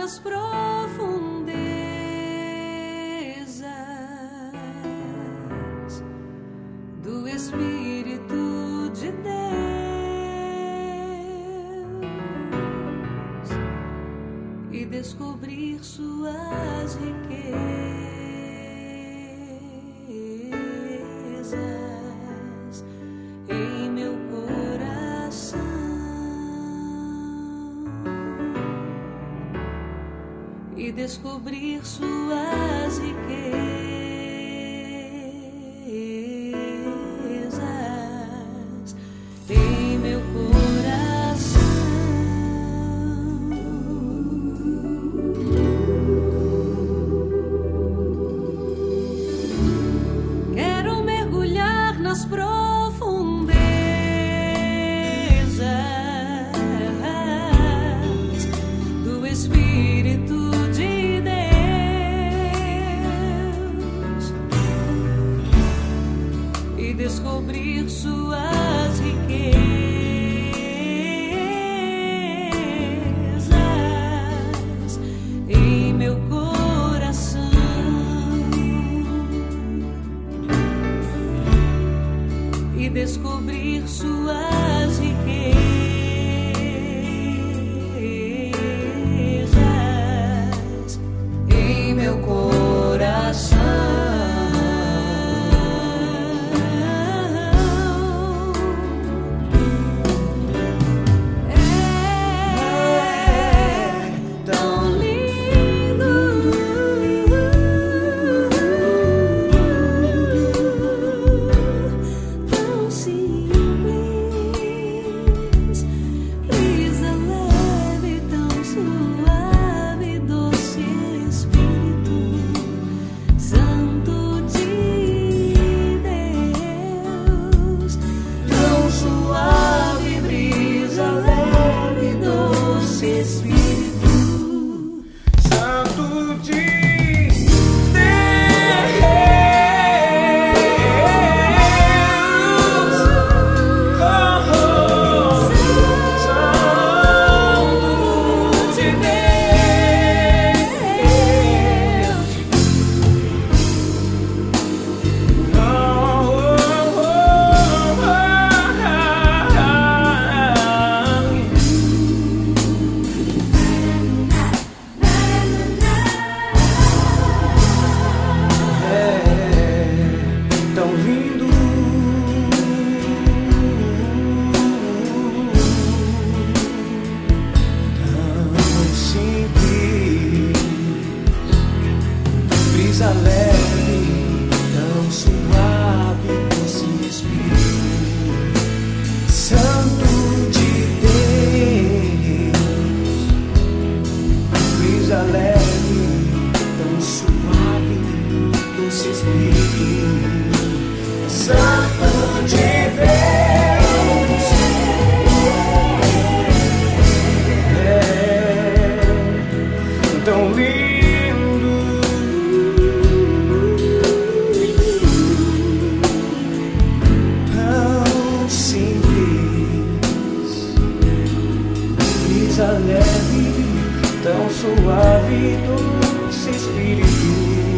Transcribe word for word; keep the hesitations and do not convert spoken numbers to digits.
nas profundezas do Espírito de Deus e descobrir suas riquezas em meu coração e descobrir suas riquezas em meu coração. Quero mergulhar nas profundezas do Espírito de Deus e descobrir suas riquezas em meu coração e descobrir suas riquezas em meu coração. Brisa leve, tão suave, doce Espírito Santo de Deus. Brisa leve, tão suave, doce Espírito Santo de Deus. É tão lindo, leve, tão suave, doce Espírito